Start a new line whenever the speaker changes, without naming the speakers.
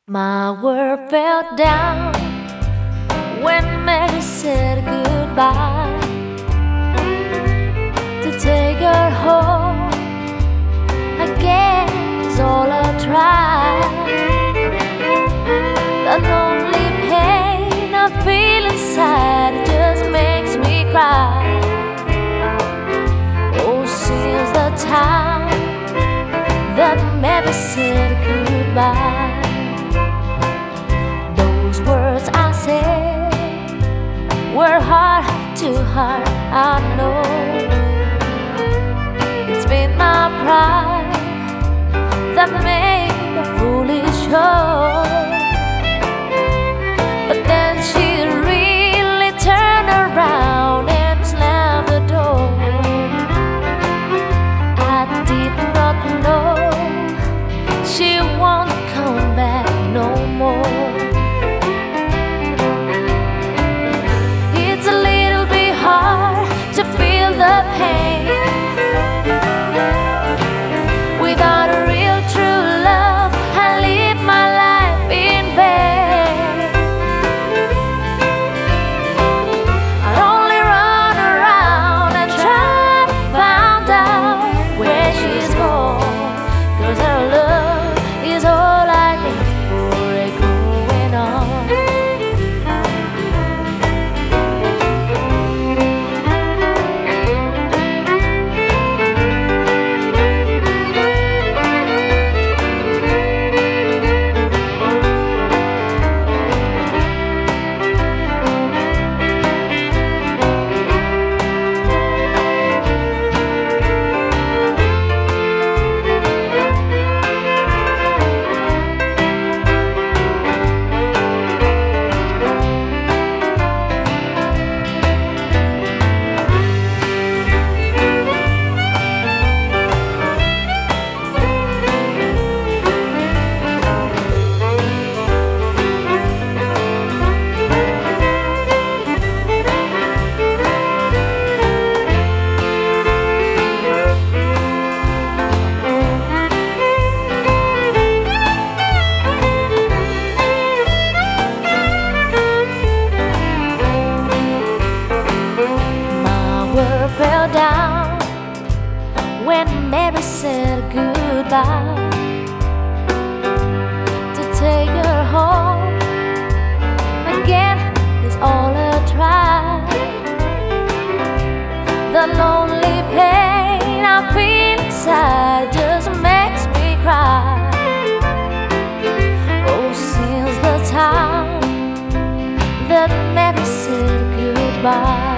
My world fell down when Mary said goodbye. To take her home again is all I tried. The lonely pain I feel inside just makes me cry. Oh, since the time that Mary said goodbye, words I said were heart to heart, I know. It's been my pride that made a foolish show. But then she really turned around and slammed the door. I did not know she won't come back no more. To feel the pain without a real true love, I live my life in vain. I only run around and try to find out where she's gone, 'cause her love is all I need for a going on. Fell down when Mary said goodbye. To take her home again is all I tried. The lonely pain I feel inside just makes me cry. Oh, since the time that Mary said goodbye.